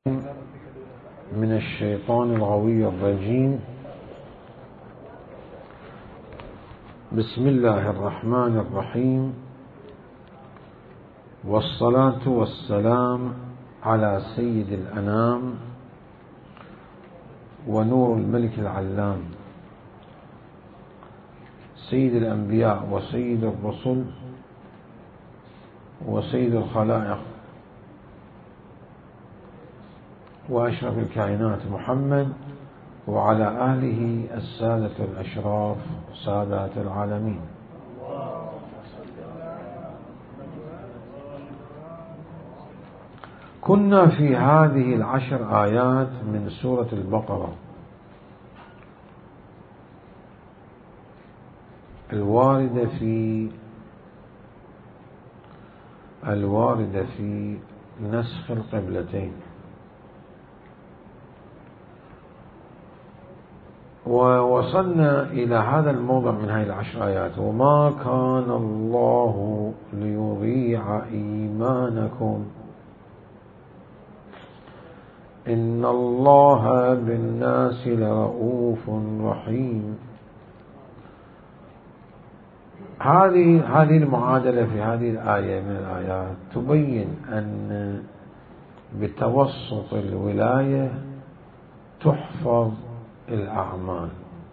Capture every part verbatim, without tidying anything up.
من الشيطان الغوي الرجيم. بسم الله الرحمن الرحيم، والصلاة والسلام على سيد الأنام ونور الملك العلام، سيد الأنبياء وسيد الرسل وسيد الخلائق وأشرف الكائنات محمد وعلى آله السادة الأشراف سادات العالمين. كنا في هذه العشر آيات من سورة البقرة الواردة في الواردة في نسخ القبلتين، ووصلنا إلى هذا الموضع من هذه العشر آيات: وما كان الله ليضيع إيمانكم إن الله بالناس لرؤوف رحيم. هذه هذه المعادلة في هذه الآية من الآيات تبين أن بتوسط الولاية تحفظ الأعمال.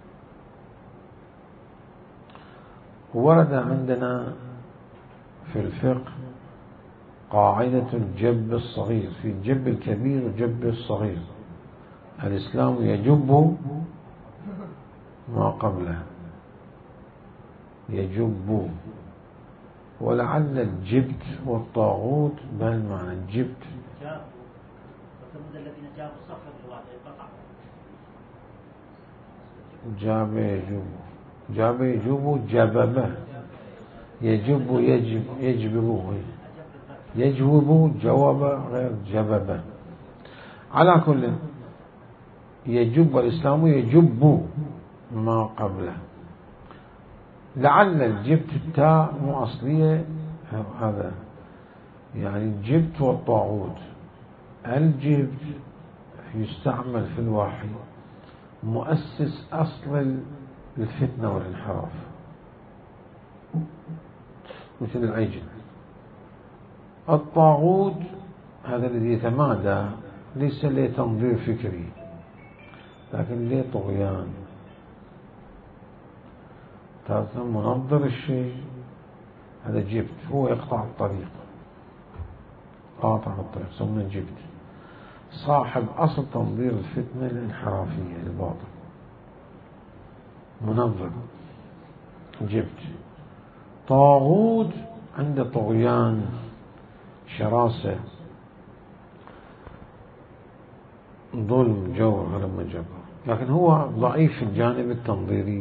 ورد عندنا في الفقه قاعدة الجب الصغير، في الجب الكبير والجب الصغير. الإسلام يجب ما قبله، يجب، ولعل الجبت والطاغوت بهالمعنى. الجبت جاب يجب، جاب يجب، جببه، يجب يجب، يجببه، يجوب، جواب غير جببه. على كل، يجب، الإسلام يجب ما قبله. لعل الجبت التاء مو أصلية، هذا يعني الجبت والطاغوت. الجبت يستعمل في الوحي مؤسس أصل الفتنة والانحراف، مثل العجل. الطاغوت هذا الذي يتمادى، ليس له تنظير فكري لكن له طغيان، تارة منظر الشيء. هذا جبت، هو يقطع الطريق، قاطع الطريق، سمونه جبت، صاحب أصل تنظير الفتنة الانحرافية الباطل، منظر، جبت. طاغوت عنده طغيان، شراسة، ظلم، جور، غلم جبر، لكن هو ضعيف في الجانب التنظيري.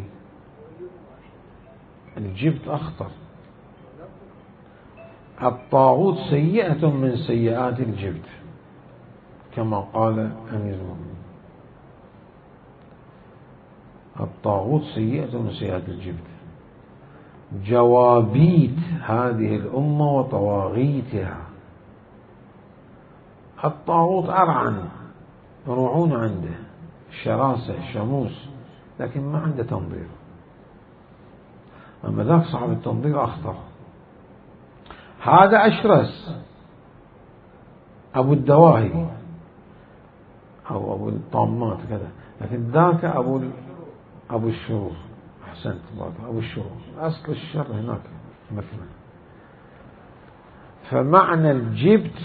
الجبت أخطر. الطاغوت سيئة من سيئات الجبت كما قال أمير المؤمنين. الطاغوت سيئة من سيئات الجبت، جوابيت هذه الأمة وطواغيتها. الطاغوت أرعن، يروحون عنده، شراسة، شموس، لكن ما عنده تنظير. أما ذاك صاحب التنظير أخطر. هذا أشرس، أبو الدواهي أو أبو الطامات كذا، لكن ذاك أبو أبو الشرور. أحسنت، أبو الشرور، أصل الشر هناك مثلا. فمعنى الجبت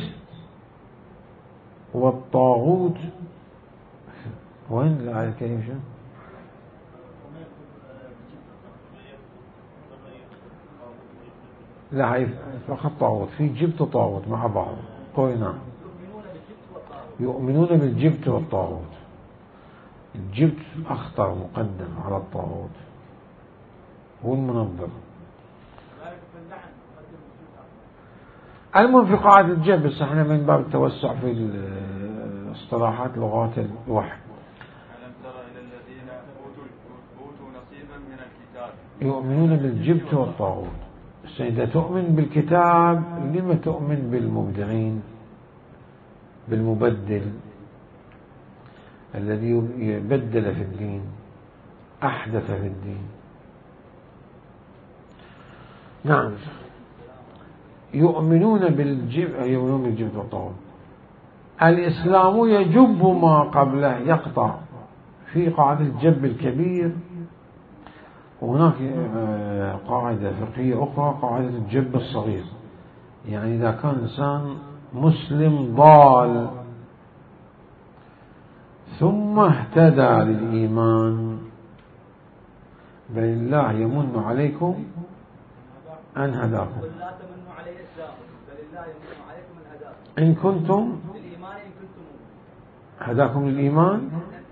والطاغوت، وين الآية الكريمة؟ شو؟ لا، هي فقط طاغوت، في جبت وطاغوت مع بعض. قوينا يؤمنون بالجبت والطاغوت. الجبت أخطر، مقدم على الطاغوت، هو المنظر. المهم في قاعدة الجبت، بس احنا من باب التوسع في اصطلاحات لغات الوحي. يؤمنون بالجبت والطاغوت. إذا تؤمن بالكتاب لما تؤمن بالمبدعين، بالمبدل، الذي يبدل في الدين، أحدث في الدين. نعم، يؤمنون بالجبت يؤمنون بالجبت والطاغوت. الإسلام يجب ما قبله، يقطع. في قاعدة الجب الكبير، وهناك قاعدة فقهية أخرى قاعدة الجب الصغير. يعني إذا كان إنسان مسلم ضال ثم اهتدى للإيمان، بل الله يمن عليكم أن هداكم إن كنتم هداكم للإيمان.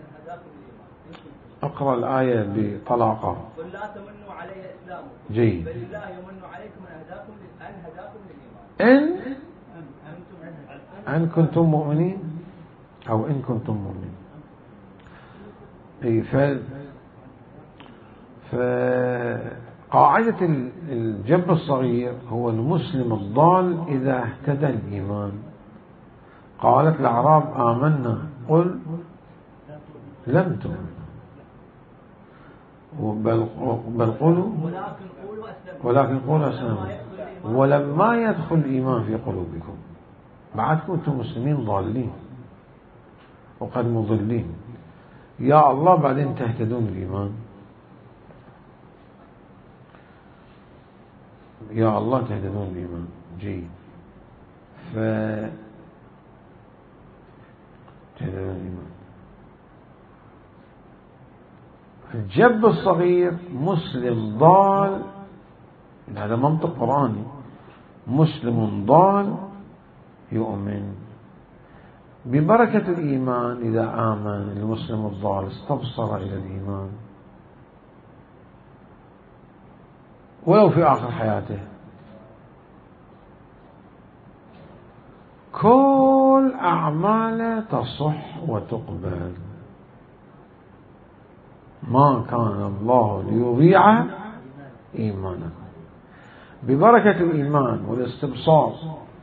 أقرأ الآية بطلاقة. قل لا تمنوا علي إسلامكم جيد. بل الله يمن عليكم أن هداكم أن هداكم للإيمان إن أن كنتم مؤمنين أو إن كنتم مؤمنين. ف فقاعدة الجب الصغير هو المسلم الضال إذا اهتدى الإيمان. قالت الأعراب آمنا قل لم تؤمنوا بل, بل قولوا ولكن قولوا أسلموا ولما يدخل الإيمان في قلوبكم. بعد كنتم مسلمين ضالين وقد مضلين، يا الله بعدين تهتدون الإيمان، يا الله تهتدون الإيمان. جيد. ف تهتدون الإيمان. الجب الصغير مسلم ضال، هذا منطق قرآني، مسلم ضال يؤمن ببركة الإيمان. إذا آمن المسلم الضال استبصر إلى الإيمان ولو في آخر حياته، كل أعماله تصح وتقبل. ما كان الله ليضيع إيمانكم. ببركة الإيمان والاستبصار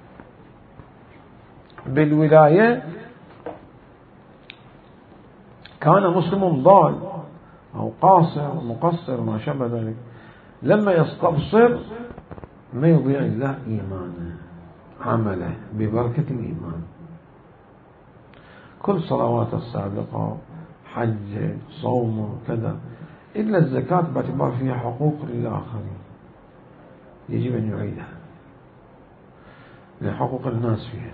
بالولاية كان مسلم ضال أو قاصر مقصر ما شابه ذلك، لما يستبصر ما يضيع الله إيمانه عمله ببركة الإيمان. كل صلوات السابقة، حج، صوم، كذا، إلا الزكاة باعتبار فيها حقوق للآخرين يجب أن يعيدها لحقوق الناس فيها.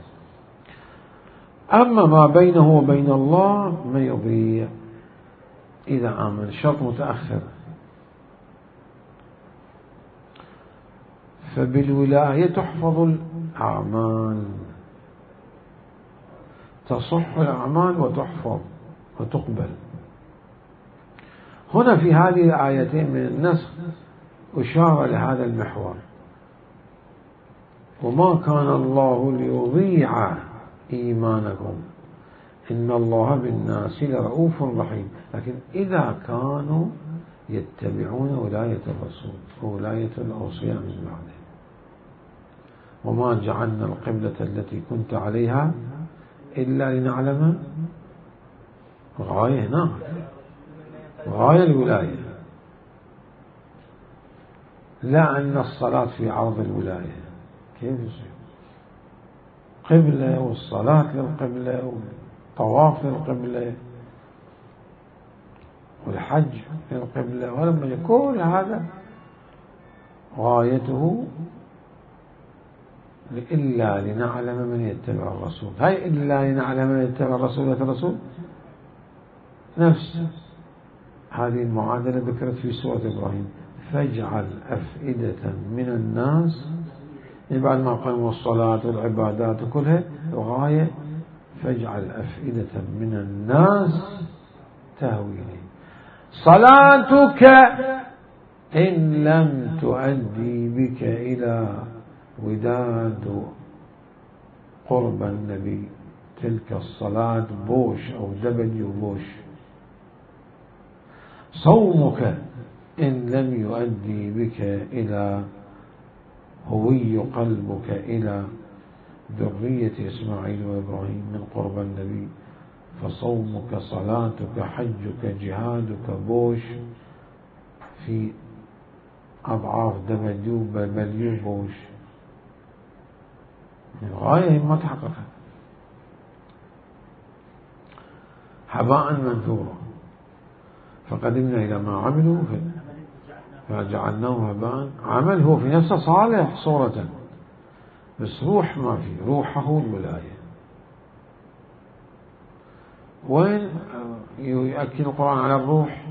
أما ما بينه وبين الله ما يضيع إذا آمن. شرط متأخر. فبالولاية تحفظ الأعمال، تصح الأعمال وتحفظ وتقبل. هنا في هذه الآيتين من النسخ أشار لهذا المحور. وما كان الله ليضيع إيمانكم إن الله بالناس لرؤوف رحيم. لكن إذا كانوا يتبعون ولاية الرسول وولاية الأوصياء من بعده. وما جعلنا القبلة التي كنت عليها إلا لنعلم غاية هنا غاية الولاية، لا أن الصلاة في عرض الولاية. كيف يصير قبلة والصلاة للقبلة والطواف للقبلة والحج للقبلة، ولما كل هذا غايته إلا لنعلم من يتبع الرسول. هاي إلا لنعلم من يتبع الرسول الرسول نفس هذه المعادلة ذكرت في سورة إبراهيم. فاجعل أفئدة من الناس، يعني بعد ما قاموا الصلاة والعبادات كلها الغاية فاجعل أفئدة من الناس تهوي إليه. صلاتك إن لم تؤدي بك إلى وداد قرب النبي، تلك الصلاة بوش أو دبل بوش. صومك إن لم يؤدي بك إلى هوي قلبك إلى ذرية إسماعيل وإبراهيم من قرب النبي، فصومك صلاتك حجك جهادك بوش في أضعاف دمدوبة مليون بوش. الغاية ما تحققت. هباء منثورا فقدمنا إلى ما عملوا فجعلناه هباء. عمل هو في نفسه صالح صورة، بس روح ما في، روحه الولاية. وين يؤكد القرآن على الروح؟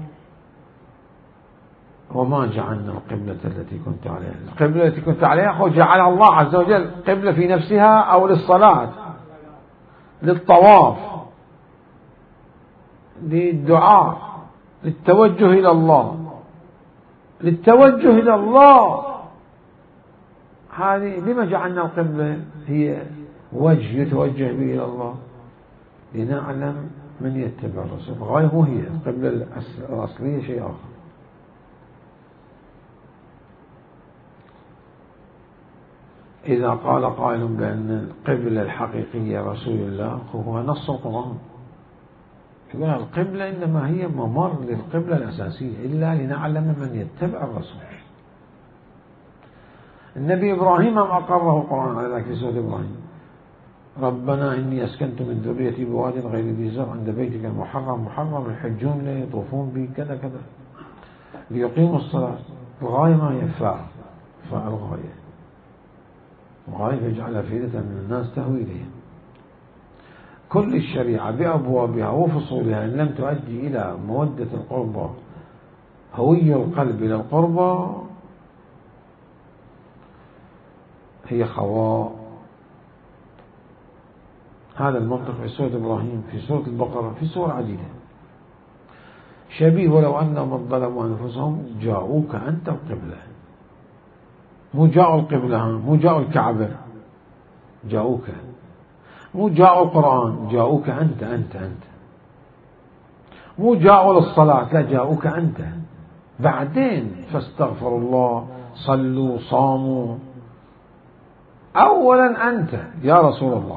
وما جعلنا القبلة التي كنت عليها. القبلة التي كنت عليها هو جعلها الله عز وجل قبلة في نفسها أو للصلاة، للطواف، للدعاء، للتوجه إلى الله، للتوجه إلى الله. هذه لما جعلنا القبلة هي وجه يتوجه به إلى الله؟ لنعلم من يتبع الرسول. الغاية مو هي القبلة الأصلية، شيء آخر. إذا قال قائل بأن القبلة الحقيقية رسول الله، هو نص القرآن يقول القبلة إنما هي ممر للقبلة الأساسية، إلا لنعلم من يتبع الرسول. النبي إبراهيم ما أقره القرآن على ذلك في سورة إبراهيم: ربنا إني أسكنت من ذريتي بواد غير ذي زرع عند بيتك المحرم محرم يحجون لي يطوفون به كذا كذا ليقيموا الصلاة. الغاية ما هي فاء فاء الغاية، وغاية يجعل أفئدة من الناس تهوي إليه. كل الشريعة بأبوابها وفصولها إن لم تؤدي إلى مودة القربى، هوي القلب إلى القربى، هي خواء. هذا المنطق في سورة إبراهيم، في سورة البقرة، في سور عديدة شبيه. ولو أنهم ظلموا أنفسهم جاءوك أنت القبلة، مو جاءوا القبلة، مو جاءوا الكعبة، جاءوك. مو جاءوا القرآن، جاءوك أنت أنت أنت. مو جاءوا للصلاة، لا، جاءوك أنت. بعدين فاستغفروا الله، صلوا، صاموا. أولا أنت يا رسول الله،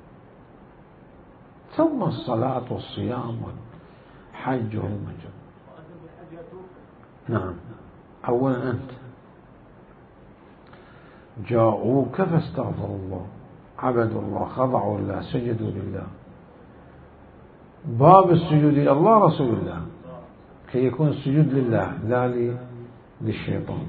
ثم الصلاة والصيام والحج والمجد. نعم، أولا أنت. جاءوك فاستغفروا الله، عبدوا الله، خضعوا لله، سجدوا لله. باب السجود إلى الله رسول الله، كي يكون السجود لله لا للشيطان.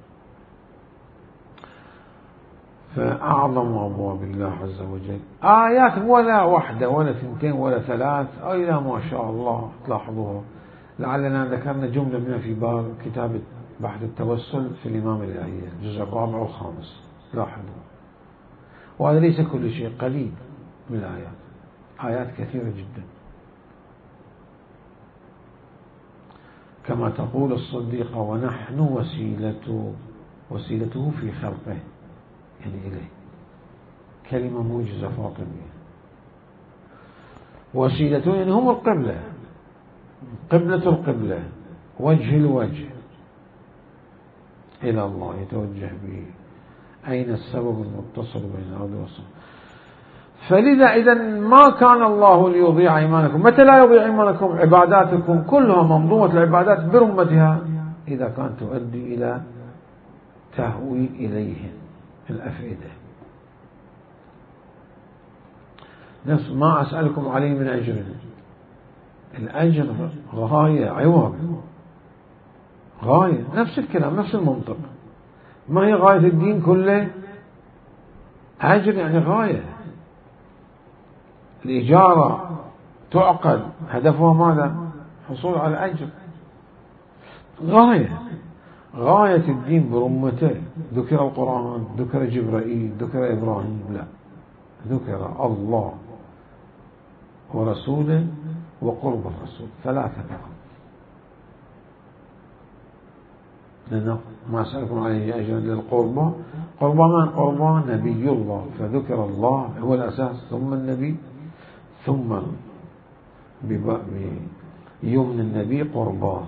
فأعظم أبواب الله عز وجل آيات، ولا واحدة ولا ثنتين ولا ثلاث، إلى ما شاء الله تلاحظوها. لعلنا ذكرنا جملة منها في باب كتاب بحث التوسل في الإمام الإلهية الجزء الرابع والخامس، لاحظوا. وهذا ليس كل شيء، قليل من الآيات، آيات كثيرة جدا. كما تقول الصديقة: ونحن وسيلته، وسيلته في خلقه، يعني إليه، كلمة موجزة فاطمية. وسيلته يعني هم القبلة، قبلة القبلة، وجه الوجه إلى الله يتوجه به. أين السبب المتصل بين الأرض والسماء؟ فلذا إذا ما كان الله ليضيع إيمانكم. متى لا يضيع إيمانكم؟ عباداتكم كلها، منظومة العبادات برمتها، إذا كانت تؤدي إلى تهوي إليهم الأفئدة. نفس ما أسألكم عليه من أجر، الأجر غاية، عوض، غاية، نفس الكلام، نفس المنطق. ما هي غاية الدين كله؟ أجر يعني غاية. الإجارة تعقد هدفها ماذا؟ حصول على أجر. غاية، غاية الدين برمته. ذكر القرآن، ذكر جبرائيل، ذكر إبراهيم؟ لا، ذكر الله ورسوله وقرب الرسول، ثلاثة فقط. لأن ما أسألكم عليه أجرا للقربى، قربى من؟ قربى نبي الله، فذكر الله هو الأساس، ثم النبي، ثم بيمن النبي قرباه.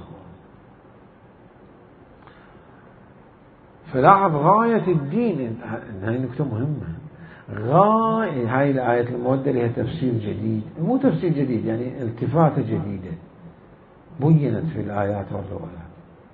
فلاحظ غاية الدين، هذه نكتة مهمة. غاية هاي الآية المودة لها تفسير جديد، مو تفسير جديد يعني التفاتة جديدة بينت في الآيات والروايات.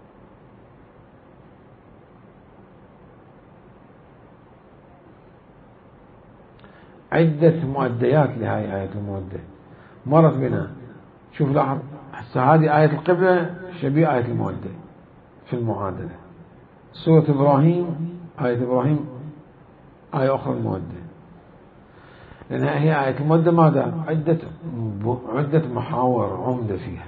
عدة مؤديات لهاي آية المودة مرت بنا. شوف لاحظ هسه هذه آية القبلة شبيه آية المودة في المعادلة. سورة إبراهيم آية إبراهيم آية أخرى المودة، لأنها هي آية المودة ماذا؟ عدة عدة محاور عمدة فيها.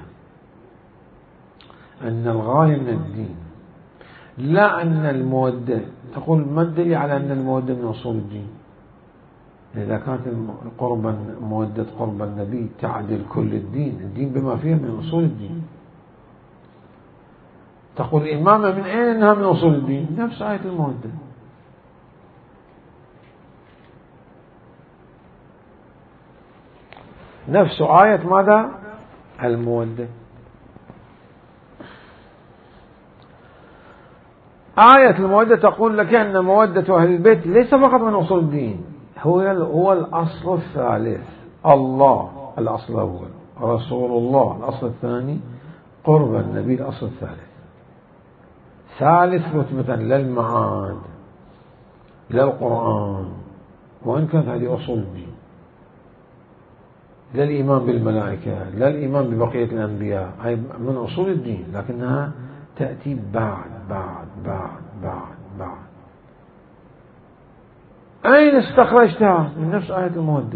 أن الغاية من الدين، لا أن المودة تقول ما الدليل على أن المودة من أصول الدين؟ إذا كانت قرب مودة قرب النبي تعدل كل الدين، الدين بما فيه من أصول الدين. تقول الإمامة من أين أنها من أصول الدين؟ نفس آية المودة. نفس آية ماذا؟ المودة. آية المودة تقول لك أن مودة أهل البيت ليس فقط من أصول الدين، هو هو الأصل الثالث. الله الأصل الأول، رسول الله الأصل الثاني، قرب النبي الأصل الثالث. ثالث رتبة للمعاد للقرآن، وإن كانت هذه أصول الدين، لا الإيمان بالملائكة لا الإيمان ببقية الأنبياء، هي من أصول الدين، لكنها تأتي بعد بعد بعد بعد بعد. أين استخرجتها؟ من نفس آية المودة.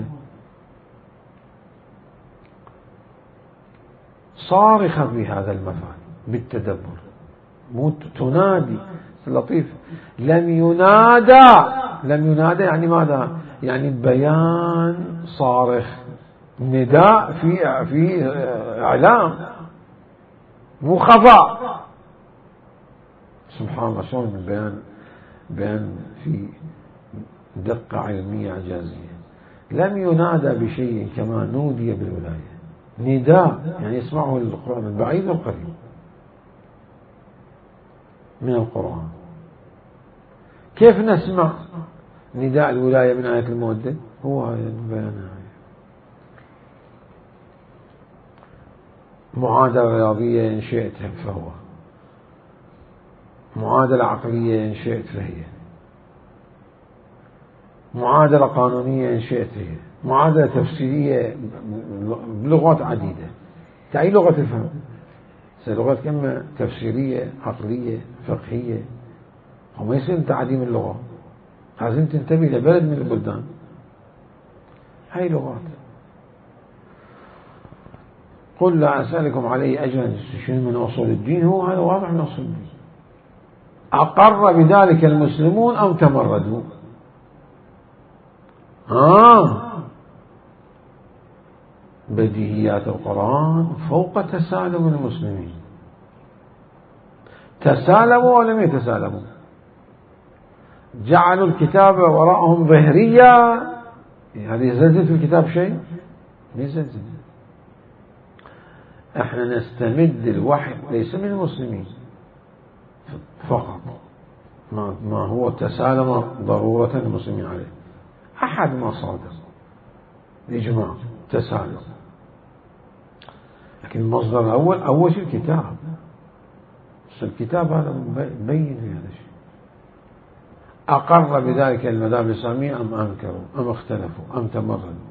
صارخة بهذا المفعول بالتدبر، مو تنادي. لطيف، لم ينادى، لم ينادى يعني ماذا؟ يعني بيان صارخ، نداء في في إعلام، مو خفاء. سبحان الله، شلون من بيان بيان في دقة علمية إعجازية. لم ينادى بشيء كما نودي بالولاية. نداء يعني يسمعه القرآن البعيد والقريب من القرآن. كيف نسمع نداء الولاية من آية المودة؟ هو هذا البيان. معادلة رياضية إن شئت فهو، معادلة عقلية إن شئت فهي، معادلة قانونية إن شئت هي، معادلة تفسيرية بلغات عديدة. تعي لغة تفهم، لغات كم تفسيرية عقلية فقهية، وما يصير تعديم اللغة. لازم تنتبه لبلد من البلدان هاي لغات. قل لا أسألكم عليه أجرا، شنو من أصول الدين؟ هو هذا واضح من أصول الدين. أقر بذلك المسلمون أم تمردوا؟ آه بديهيات القرآن فوق تسالم المسلمين. تسالموا ولم يتسالموا، جعلوا الكتاب وراءهم ظهريا. هذه زلزل في الكتاب شيء؟ ليس زلزل. احنا نستمد الوحي ليس من المسلمين فقط، ما هو تسالم ضرورة المسلمين عليه، أحد مصادر الإجماع تسالم، لكن المصدر الأول أول شيء الكتاب. بس الكتاب هذا مبين في هذا الشيء. أقر بذلك المذاهب الإسلامية أم أنكروا أم اختلفوا أم تمردوا؟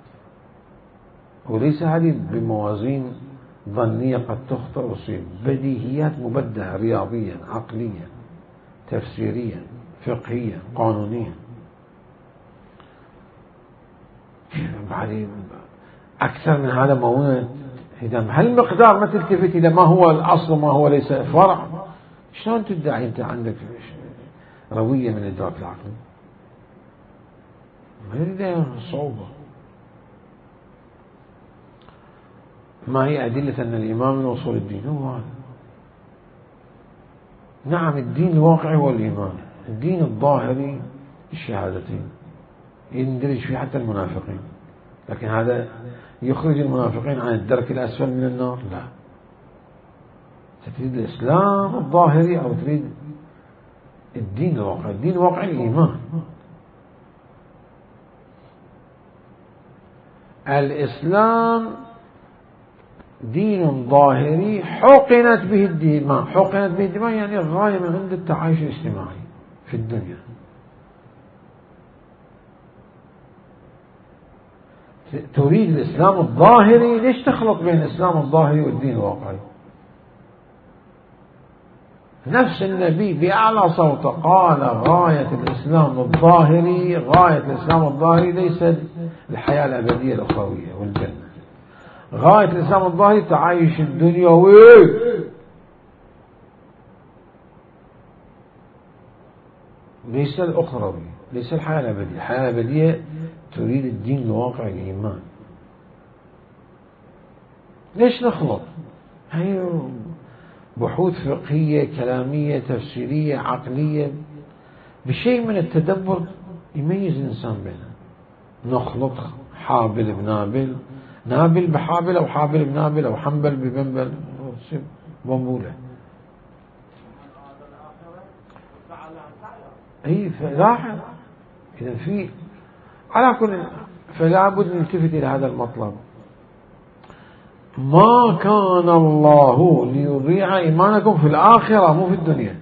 وليس هذه بموازين ظنية قد تخطئ وتصيب، بديهيات مبدعة رياضيا عقليا تفسيريا فقهيا قانونيا. بعد أكثر من هذا موجود. إذا هالمقدار ما تلتفت إلى ما هو الأصل وما هو ليس فرع، شلون تدعي أنت عندك روية من الإدراك العقلي؟ ما يريد صعوبة. ما هي أدلة أن الإيمان من أصول الدين؟ هو هذا. نعم الدين الواقعي هو الإيمان، الدين الظاهري الشهادتين يندرج فيه حتى المنافقين، لكن هذا يخرج المنافقين عن الدرك الأسفل من النار؟ لا. تريد الإسلام الظاهري أو تريد الدين الواقعي؟ الدين الواقعي الإيمان. الإسلام دين ظاهري حقنت به الدماء. حقنت به الدماء يعني غاية من عند التعايش الاجتماعي في الدنيا. تريد الإسلام الظاهري، ليش تخلط بين الإسلام الظاهري والدين الواقعي؟ نفس النبي بأعلى صوته قال غاية الإسلام الظاهري، غاية الإسلام الظاهري ليس الحياة الأبدية الأخروية والجنة. غاية الإسلام الظاهري تعايش الدنيوي، ليس الأخروي، ليس الحياة الأبدية. الحياة الأبدية تريد الدين الواقعي الإيمان. ليش نخلط؟ هي بحوث فقهية كلامية تفسيرية عقلية بشيء من التدبر يميز الإنسان بينها. نخلط حابل بنابل، نابل بحابل أو حابل بنابل أو حنبل ببنبل، بنبولة. أي فلاحظ إذا في على كل، فلا بد نلتفت إلى هذا المطلب. ما كان الله ليضيع إيمانكم في الآخرة، مو في الدنيا.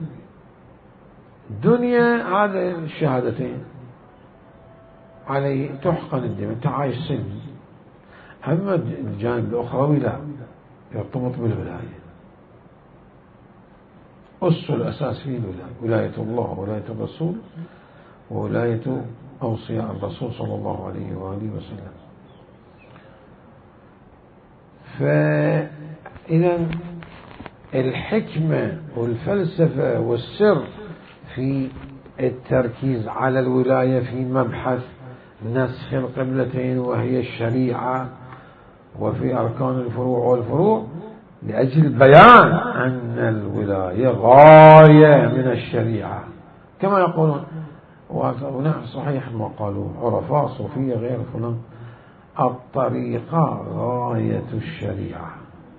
الدنيا هذا الشهادتين عليه تحقن الدم، تعايش سلمي. أما الجانب الأخروي لا، يرتبط بالولاية. أس الأساس فيه الولاية، ولاية الله وولاية الرسول وولاية أوصياء الرسول صلى الله عليه وآله وسلم. فإذا الحكمة والفلسفة والسر في التركيز على الولاية في مبحث نسخ القبلتين وهي الشريعة، وفي أركان الفروع والفروع، لأجل بيان أن الولاية غاية من الشريعة كما يقولون. ونعم صحيح ما قالوا عرفاء صوفية غير فلان، الطريقة غاية الشريعة.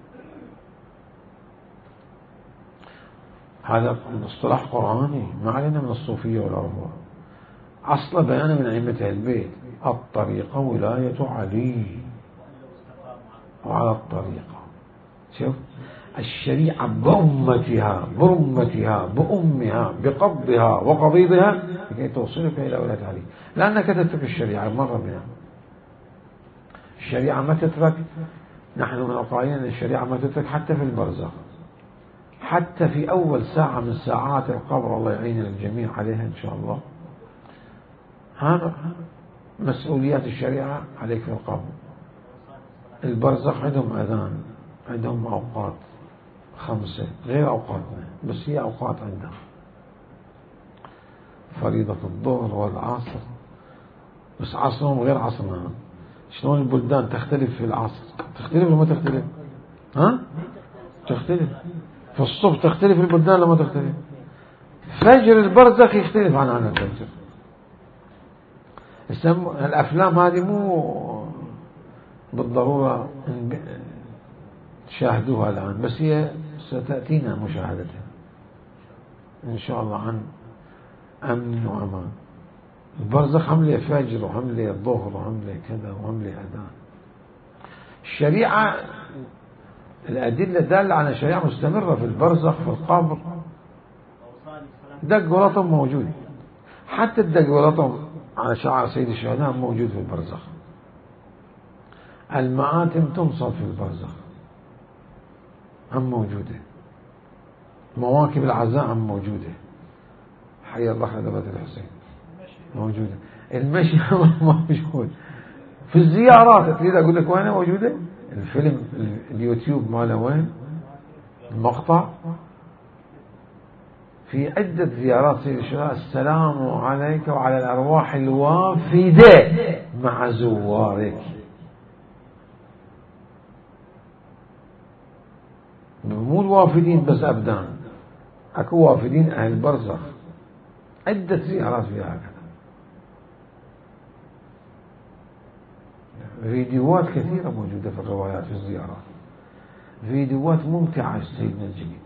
هذا اصطلاح قرآني، ما علينا من الصوفية والعرفاء. أصل بيانا من أئمة البيت، الطريقة ولاية علي. وعلى الطريقة شوف الشريعة بأمتها برمتها بأمها بقبضها وقضيضها لكي توصلك إلى ولاية علي. لأنك تترك الشريعة مرة بها. الشريعة ما تترك، نحن من القائلين أن الشريعة ما تترك حتى في البرزخ، حتى في أول ساعة من ساعات القبر. الله يعين الجميع عليها إن شاء الله. هذا مسؤوليات الشريعة عليك في القبر. البرزخ عندهم أذان، عندهم أوقات خمسة غير أوقاتنا، بس هي أوقات عندهم. فريضة الظهر والعصر، بس عصرهم غير عصرنا. شلون البلدان تختلف في العصر؟ تختلف لما تختلف؟ ها؟ تختلف. في الصبح تختلف البلدان لما تختلف. فجر البرزخ يختلف عن عن الفجر. الأفلام هذه مو بالضرورة تشاهدوها الآن، بس هي ستأتينا مشاهدتها إن شاء الله عن أمن وأمان. البرزخ عملية فجر وعملية ظهر وعملية كذا وعملية أذان. الشريعة الأدلة دالة على شريعة مستمرة في البرزخ في القبر. دق ولطم موجود، حتى الدق ولطم على شعار سيد الشهداء موجود في البرزخ. المآتم تنصب في البرزخ هم موجودة. مواكب العزاء هم موجودة. حي الله خلبات الحسين موجودة. المشي موجود. في الزيارات تريد أقول لك وين موجودة؟ الفيلم اليوتيوب ماله وين؟ المقطع في عدة زيارات سيد الشهداء. السلام عليك وعلى الأرواح الوافدة مع زوارك. مو الوافدين بس أبدان، أكو وافدين أهل برزخ. عدة زيارات فيها هكذا. فيديوهات كثيرة موجودة في الروايات في الزيارات، فيديوهات ممتعة سيدنا الجليل.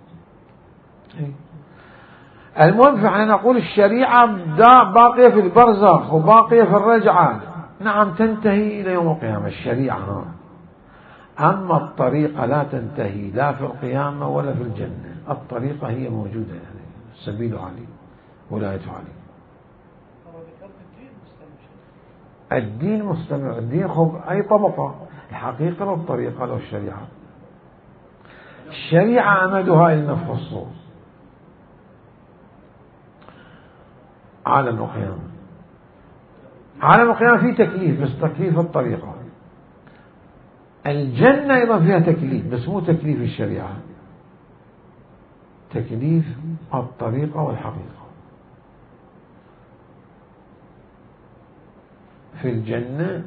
المهم فعلا نقول الشريعة باقية في البرزخ وباقية في الرجعة. نعم تنتهي إلى يوم القيامة الشريعة، أما الطريقة لا تنتهي لا في القيامة ولا في الجنة. الطريقة هي موجودة، يعني سبيل علي، ولاية علي. الدين مستمر، الدين خب أي طبقة، الحقيقة لو الطريقة لو الشريعة. الشريعة أمدها إلى نفخ الصور، عالم القيامة. عالم القيامة فيه تكليف، بس تكليف الطريقة. الجنة أيضا فيها تكليف، بس مو تكليف الشريعة، تكليف الطريقة والحقيقة. في الجنة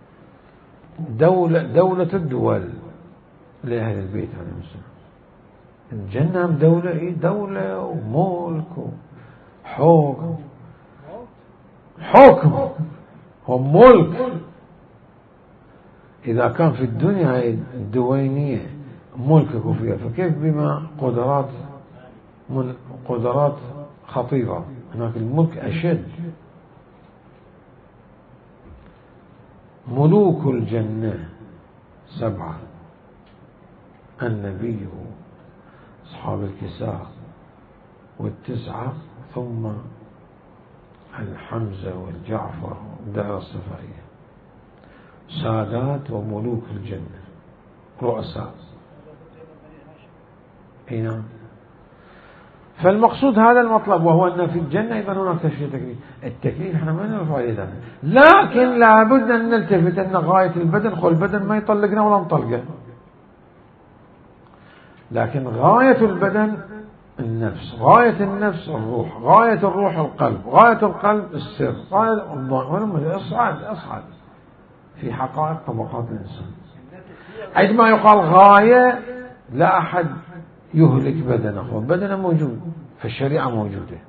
دولة, دولة الدول لأهل البيت عليهم السلام. الجنة دولة إيه؟ دولة وملك وحكم، حكم وملك. إذا كان في الدنيا الدوينية ملك وفيها، فكيف بما قدرات من قدرات خطيرة؟ هناك الملك أشد. ملوك الجنة سبعة: النبي، أصحاب الكساء، والتسعة ثم الحمزة والجعفر والدائرة الصفائية، سادات وملوك الجنة، رؤساء. نعم. فالمقصود هذا المطلب، وهو أن في الجنة أيضا هناك تشريع تكليف. التكليف احنا ما نعرف عليه ذلك، لكن لابد أن نلتفت أن غاية البدن، خو البدن ما يطلقنا ولا نطلقه، لكن غاية البدن النفس، غاية النفس الروح، غاية الروح القلب، غاية القلب السر، غاية الله. اصعد اصعد في حقائق طبقات الإنسان. عندما يقال غاية لا أحد يهلك بدنه، والبدن موجود، فالشريعة موجودة.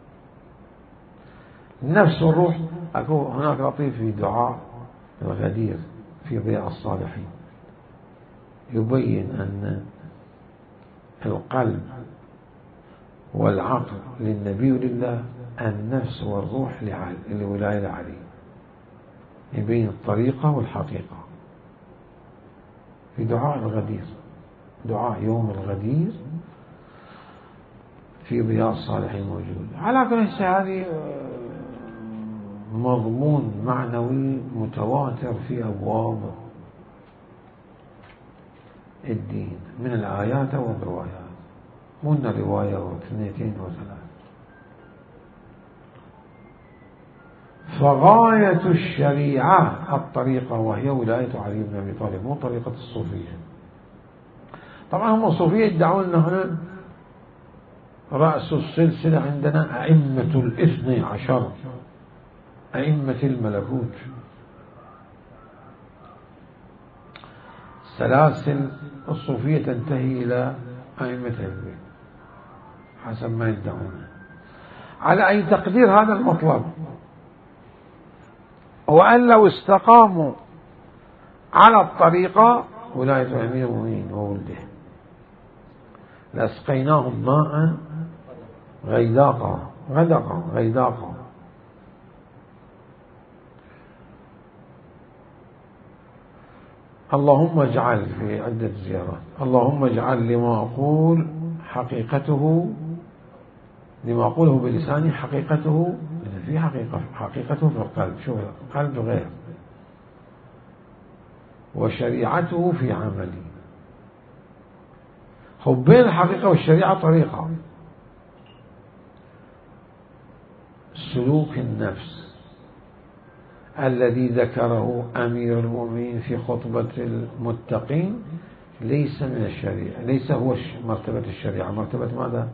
النفس والروح. أكو هناك لطيف في دعاء الغدير في ضياء الصالحين، يبين أن القلب والعقل للنبي ولله، النفس والروح للولاية لعلي. يبين الطريقة والحقيقة في دعاء الغدير، دعاء يوم الغدير في ضياء الصالحين موجود. على كل حال هذه مضمون معنوي متواتر في أبواب الدين من الآيات والروايات، مو إن رواية واثنتين وثلاث. فغاية الشريعة الطريقة، وهي ولاية علي بن أبي طالب، مو طريقة الصوفية. طبعا هم الصوفية يدعون أنه رأس السلسلة عندنا أئمة الاثني عشر، أئمة الملكوت. سلاسل الصوفية تنتهي إلى أئمة البيت حسب ما يدعون. على أي تقدير هذا المطلب، وأن لو استقاموا على الطريقة ولاية أمير المؤمنين وولده لأسقيناهم ماء غيداقا غدقا غيداقا. اللهم اجعل، في عدة زيارات، اللهم اجعل لما أقول حقيقته، لما أقوله بلساني حقيقته في حقيقة، حقيقته في القلب. شوف القلب غير، وشريعته في عملي. خب بين الحقيقة والشريعة طريقة، سلوك النفس الذي ذكره أمير المؤمنين في خطبة المتقين ليس من الشريعة، ليس هو مرتبة الشريعة. مرتبة ماذا؟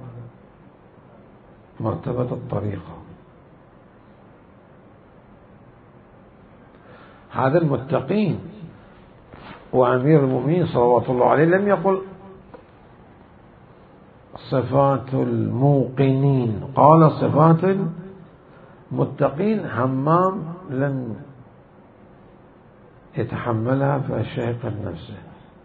مرتبة الطريقة. هذا المتقين وأمير المؤمنين صلوات الله عليه لم يقل صفات الموقنين، قال صفات المتقين. همام لم يتحملها فشهقت نفسه،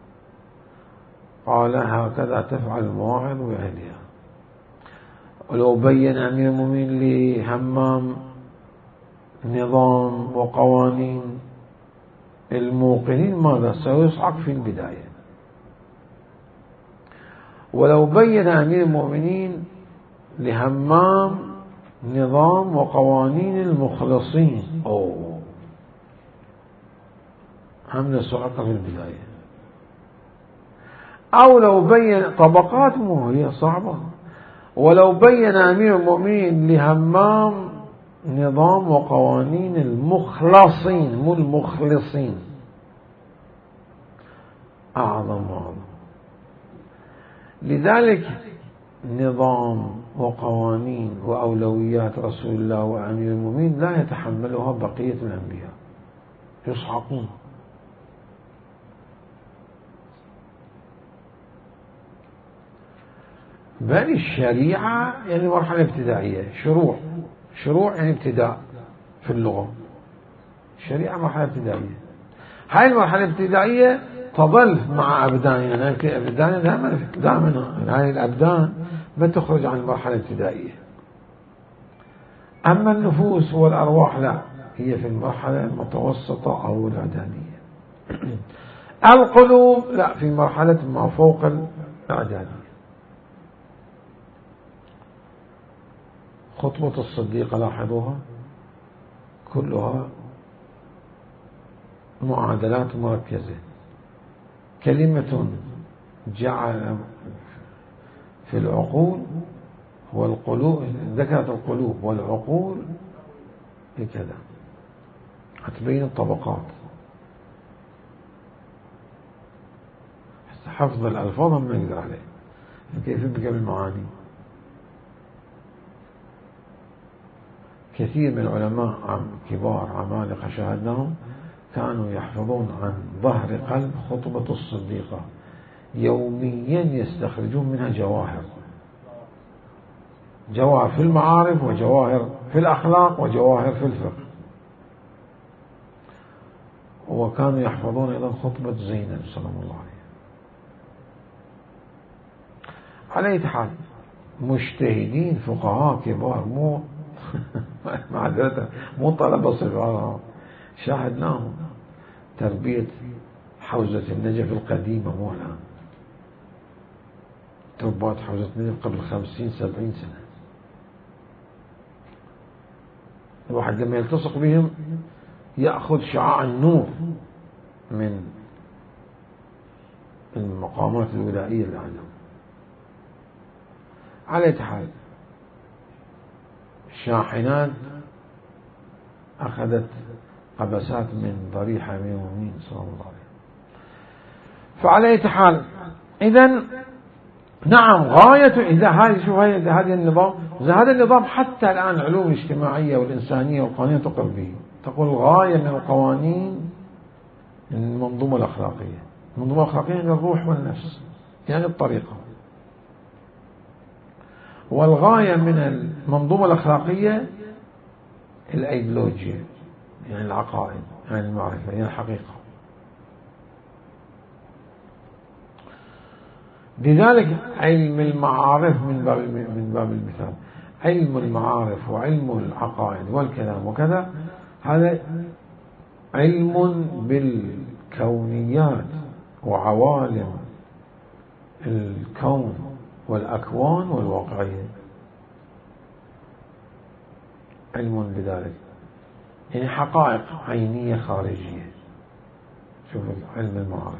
قال هكذا تفعل المواعظ وأهلها. ولو بين أمير المؤمنين لهمام نظام وقوانين الموقنين ماذا سيصعق في البداية. ولو بين أمير المؤمنين لهمام نظام وقوانين المخلصين أوه هم صعق في البداية. أو لو بين طبقات مو هي صعبة، ولو بين أمير المؤمنين لهمام نظام وقوانين المخلصين مو المخلصين أعظم وأعظم. لذلك نظام وقوانين وأولويات رسول الله وأمير المؤمنين لا يتحملها بقية الأنبياء، يصعقون. بل الشريعة يعني مرحلة ابتدائية، شروع شروع يعني ابتداء في اللغة، الشريعة مرحلة ابتدائية. هاي المرحلة الابتدائية تظل مع أبداننا، أبداننا دائما دائما هاي الأبدان ما تخرج عن المرحلة الابتدائية. أما النفوس والأرواح لا، هي في المرحلة المتوسطة أو الإعدادية. القلوب لا، في مرحلة ما فوق الإعدادية. خطبة الصديق لاحظوها كلها معادلات مركزة. كلمة جعل في العقول والقلوب، ذكرت القلوب والعقول هكذا، هتبين الطبقات. حفظ الألفاظ ما يقدر عليه، كيف يبقى بالمعاني. كثير من العلماء كبار عمالقة شاهدناهم كانوا يحفظون عن ظهر قلب خطبة الصديقة، يوميا يستخرجون منها جواهر، جواهر في المعارف وجواهر في الأخلاق وجواهر في الفقه. وكانوا يحفظون أيضا خطبة زينب سلام الله عليه. على أي حال مجتهدين فقهاء كبار، مو معذرة مو طلبة صغار، شاهدناهم تربية حوزة النجف القديمة مو الآن، تربات حوزة النجف قبل خمسين سبعين سنة. الواحد لما يلتصق بهم يأخذ شعاع النور من المقامات الولائية اللي عندهم. على حال الشاحنات أخذت قبسات من ضريح أمير المؤمنين صلى الله عليه وسلم. فعلى أي حال إذن نعم غاية إذا هذه شو هي هذا النظام، هذا النظام حتى الآن العلوم الاجتماعية والإنسانية والقوانين تقر به، تقول غاية من القوانين المنظومة الأخلاقية. المنظومة الأخلاقية يعني الروح والنفس، يعني الطريقة. والغاية من المنظومة الأخلاقية الأيديولوجيا، يعني العقائد، يعني المعرفة، يعني الحقيقة. لذلك علم المعارف من باب من باب المثال، علم المعارف وعلم العقائد والكلام وكذا، هذا علم بالكونيات وعوالم الكون والأكوان والواقعية، علم بذلك، يعني حقائق عينية خارجية. شوف علم المعارف.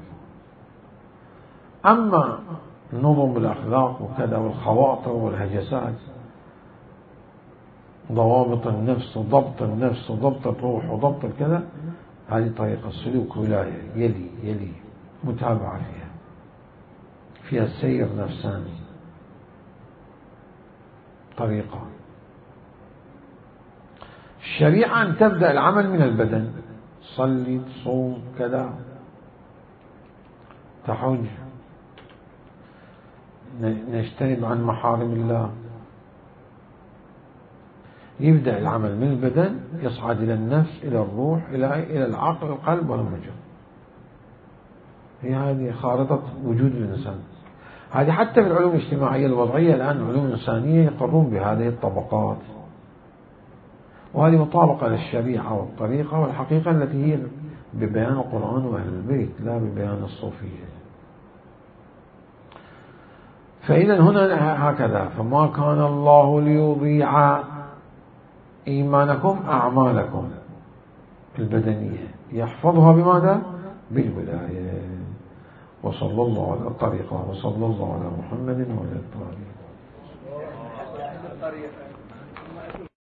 أما نظم الأخلاق وكذا والخواطر والهجسات، ضوابط النفس وضبط النفس وضبط الروح وضبط الكذا، هذه طريقة السلوك ولاية، يلي يلي متابعة فيها، فيها سير نفساني، طريقة. الشريعة أن تبدأ العمل من البدن، صلي تصوم كذا تحج، نجتنب عن محارم الله. يبدأ العمل من البدن، يصعد إلى النفس، إلى الروح، إلى إلى العقل، القلب والمجد. هي هذه خارطة وجود الإنسان. هذه حتى في العلوم الاجتماعية الوضعية الآن، العلوم الإنسانية يقرون بهذه الطبقات. وهذه مطابقة للشريعة والطريقة والحقيقة التي هي ببيان القرآن وأهل البيت لا ببيان الصوفية. فإذا هنا هكذا، فما كان الله ليضيع إيمانكم أعمالكم البدنية يحفظها بماذا؟ بالولاية. وصلى الله على الطريقة وصلى الله على محمد وعلى الطريقة.